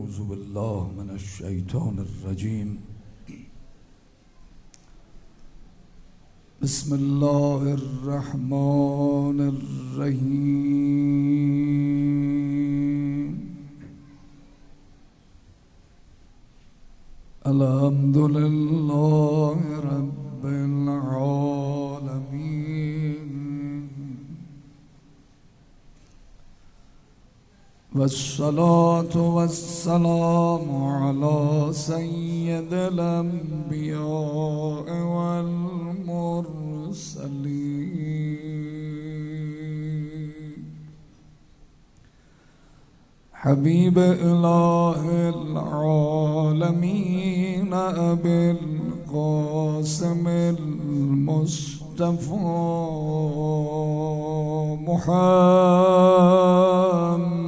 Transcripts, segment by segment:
أعوذ بالله من الشيطان الرجيم. بسم الله الرحمن الرحيم. الحمد لله رب العالمين، والصلاة والسلام على سيد الأنبياء والمرسلين، حبيب إله العالمين أبي القاسم المصطفى محمد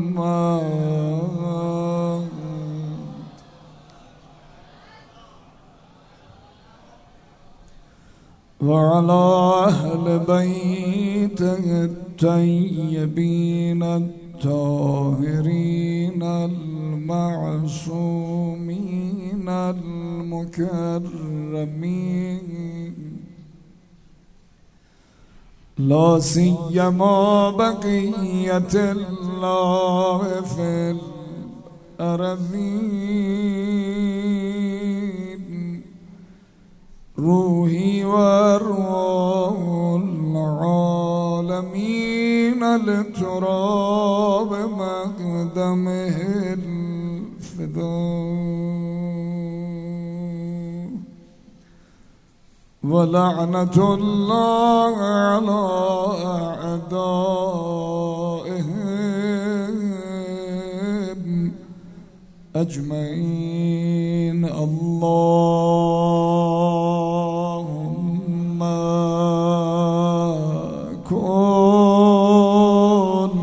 وعلى أهل بيته الطيبين الطاهرين المعصومين المكرمين، لا سيما بقية الله في الأرضين، روحي وأرواح العالمين لتراب مقدمه الفداء، ولعنة الله على أعدائهم أجمعين. اللهم كن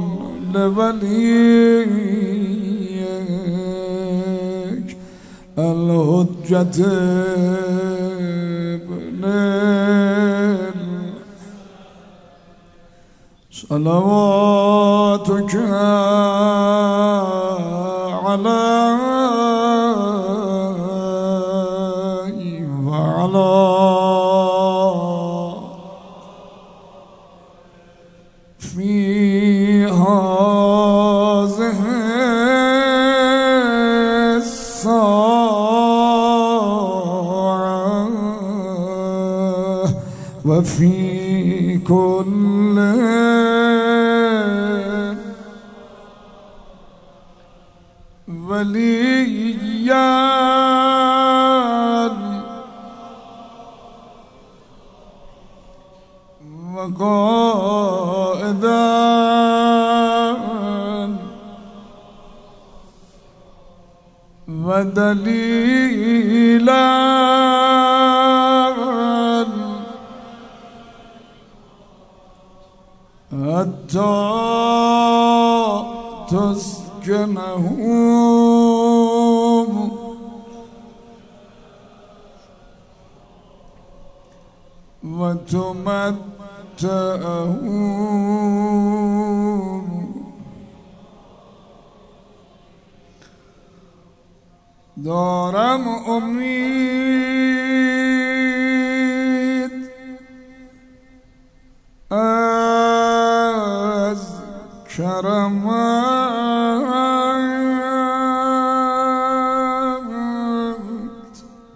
لوليك الحجة صلواتك عليه وعلى في هذه الساعة وفي كل وليا وقائدا ودليلا حتى تسكنه وتمتعه دارم امید از کرمت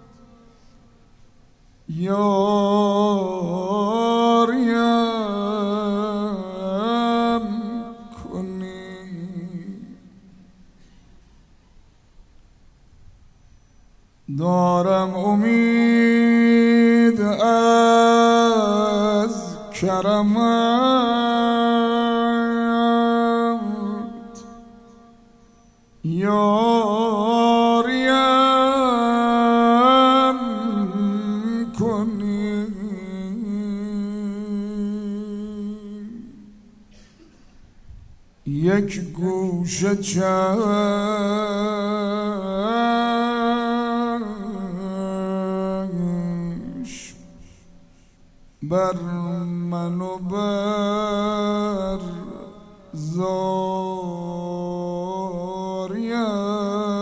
یاریم کنی، دارم امید از کرمت یاریم کنی. یک گوشه چشم بر من و بر زاریم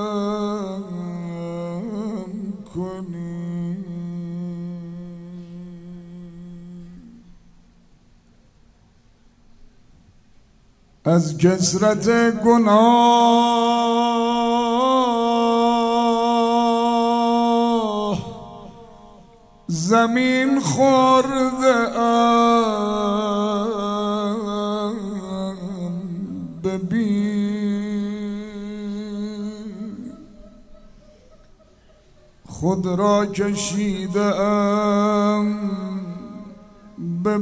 از کثرت گناه زمین خورده ام، ببین خود را کشیده ام به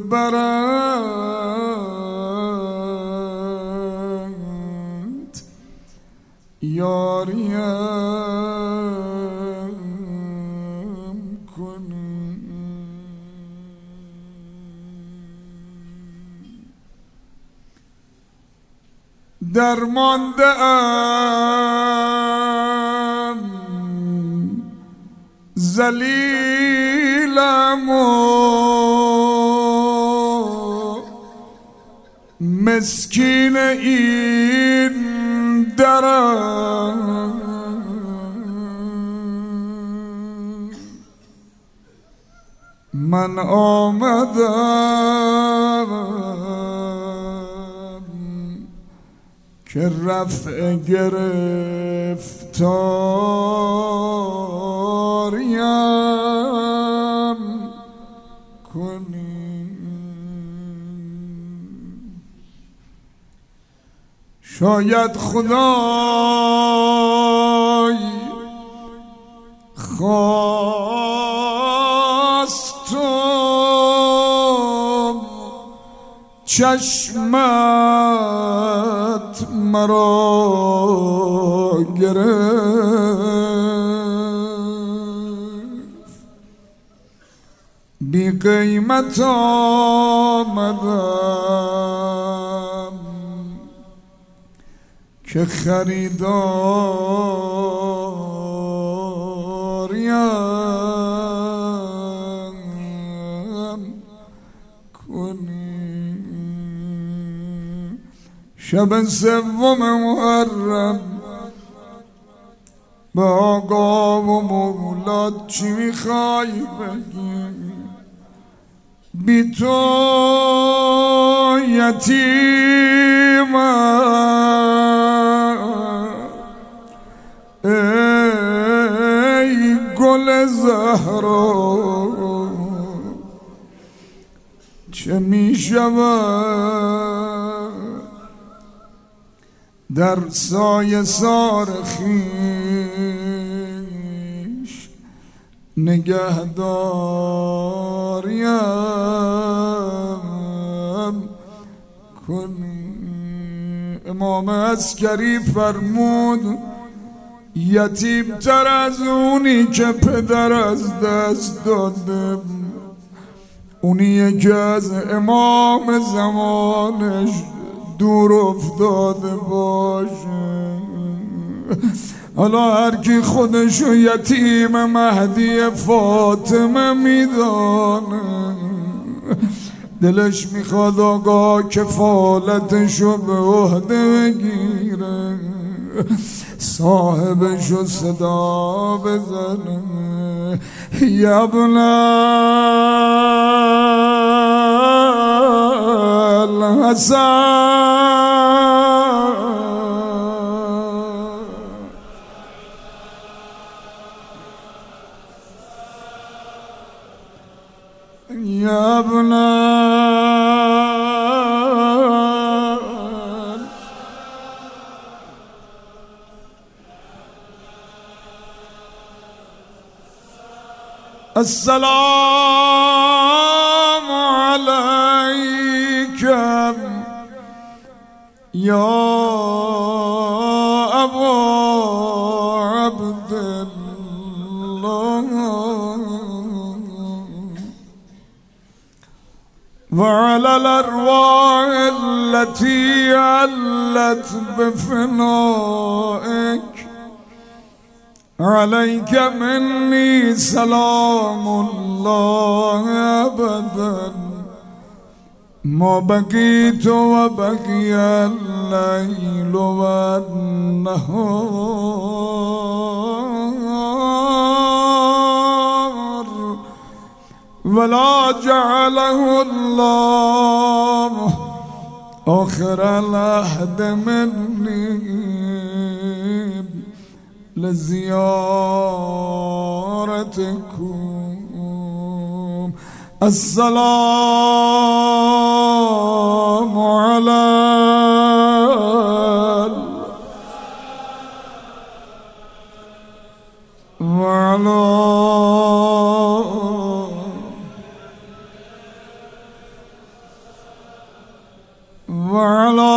برت یاریم کنی. درمانده ام ذلیلم و مسکین این درم، من آمدم که رفع گرفتاریم کنی. شاید خدای خواست تو چشمت مرا گرفت، بی قیمت آمدم که خریداریم کنی. شب سوم محرم به آقا و مولاد چی میخوای بگی؟ بی تو یتیمم ای گل زهرا، چه میشود در سایه سار خویش نگهداریم کنی. امام عسکری فرمود یتیم تر از اونی که پدر از دست داده، اونیه که از امام زمانش دور افتاده باشه. حالا هر کی خودشو یتیم مهدی فاطمه میدانه، دلش میخواد آقا کفالتشو به عهده بگیره، صاحبشو صدا بزنه یبن الحسن یبن السلام عليك يا أبا عبد الله وعلى الأرواح التي علت بفنائك عليك مني سلام الله أبدا ما بقيت وبقي الليل والنهار ولا جعله الله آخر العهد مني لزيارتكم. السلام على وعلى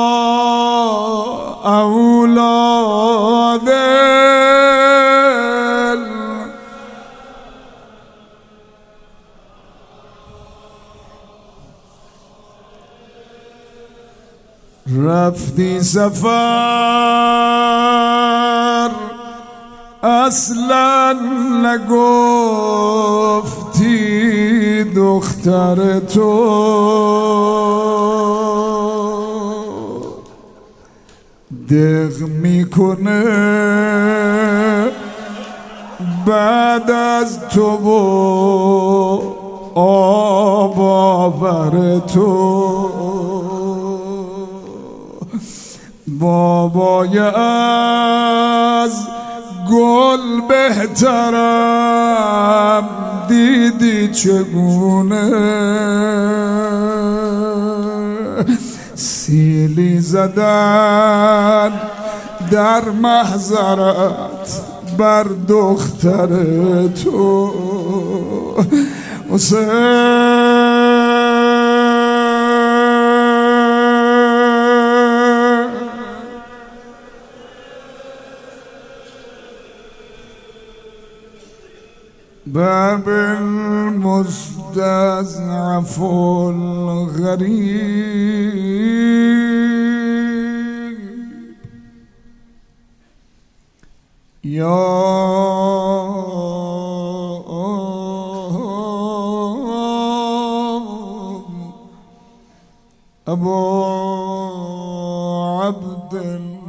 أولاد رفتی سفر اصلا نگفتی دختر تو دق میکنه بعد از تو و آب آور تو بابای از گل بهترم دیدی چگونه سیلی زدن در محضرت بر دختر تو باب المستضعف الغريب يا أبا عبد